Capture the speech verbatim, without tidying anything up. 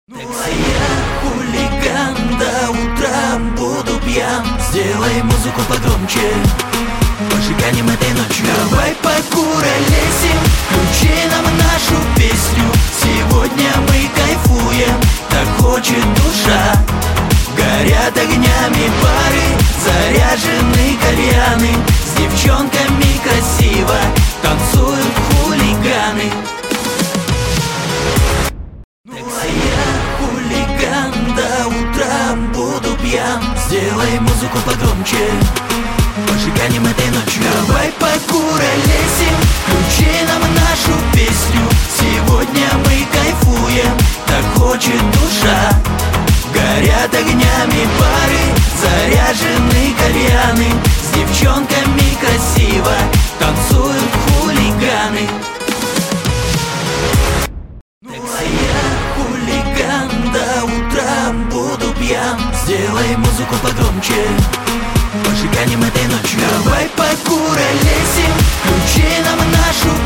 Ну а я хулиган, до утра буду пьян. Сделай музыку погромче, пожиганем этой ночью. Давай покуролесим, включи нам нашу песню. Сегодня мы кайфуем, так хочет душа. Горят огнями бары, заряжены кальяны. С девчонками красиво танцуют хулиганы. Ну а я хулиган, до утра буду пьян. Сделай музыку погромче, пожиганем этой ночью. Давай покуролесим, включи нам нашу песню. Сегодня мы кайфуем, так хочет душа. Горят огнями бары, заряжены кальяны. С девчонками красиво танцуют хулиганы. Ну а я хулиган, до утра буду пьян. Сделай музыку погромче, пожиганем этой ночью. Давай покуролесим, включи нам нашу